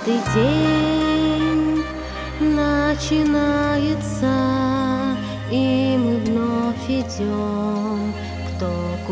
Каждый день начинается, и мы вновь идем кто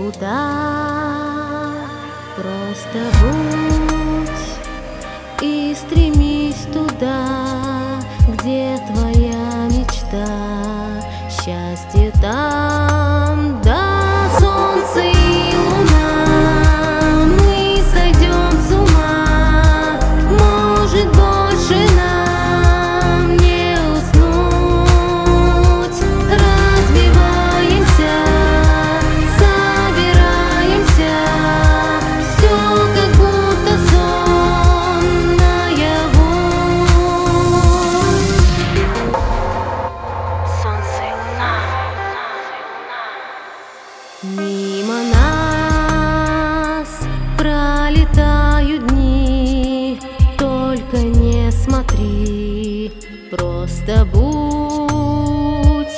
куда. Просто будь и стремись туда, где твоя мечта. Счастье там, да, солнце и луна. Мы сойдем с ума, может, больше нам не уснуть. Разбиваемся, собираемся, все как будто сон наяву. Солнце и луна. Мимо нас пролетают дни, только не смотри, просто будь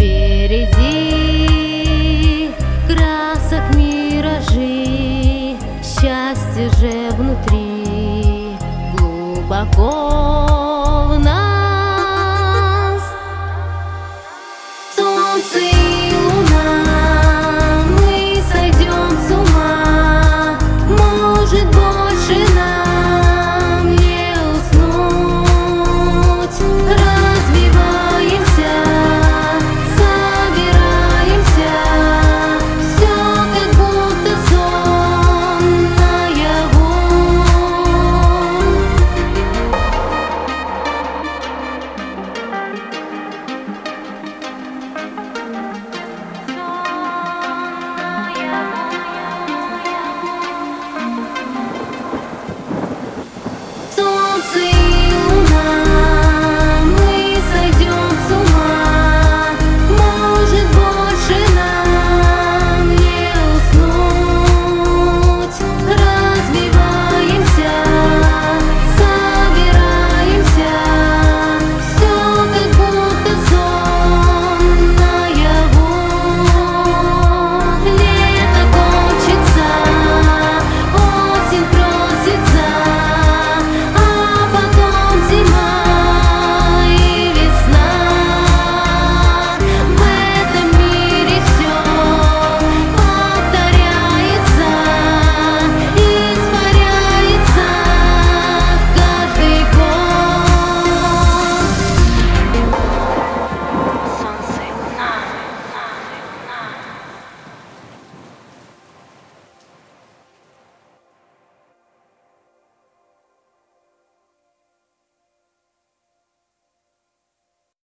впереди. Красок миражи, счастье же внутри, глубоко